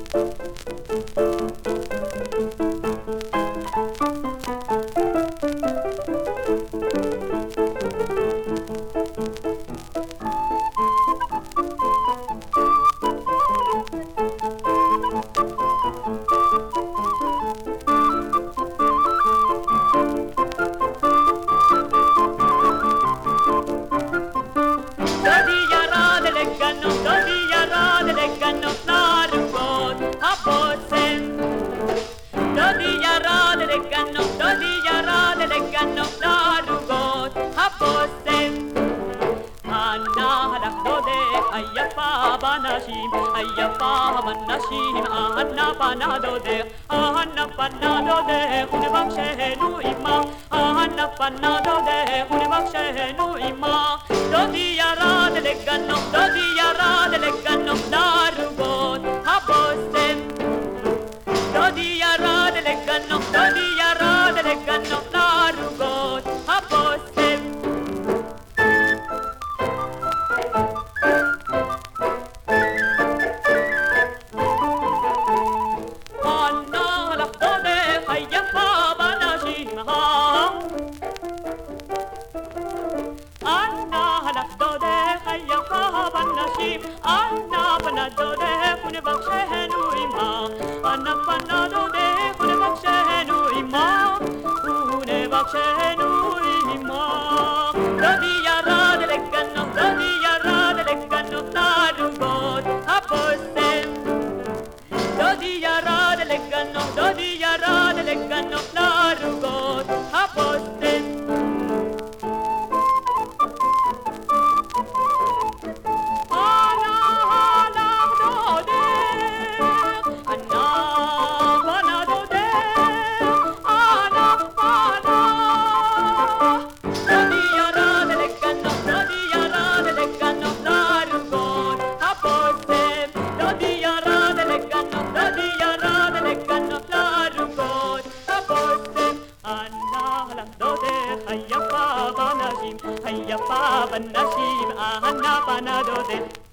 היפה בנשים, אהנה פנה דודך, אהנה פנה דודך, ונבקשנו עמה, אהנה פנה דודך, ונבקשנו עמה. דודי ירד לגנוב, דודי ירד לגנוב, לערוגות הבושם. דודי ירד לגנוב, דודי ירד לגנוב, לערוגות הבושם. אנה פנה דודך ונבקשנו עמה, אנה פנה דודך ונבקשנו עמה, ונבקשנו עמה. דודי ירד לגנוב, דודי ירד לגנוב, לערוגות הבושם. דודי ירד לגנוב, דודי ירד לגנוב, לערוגות הבושם. היפה בנשים, אהנה פנה דודך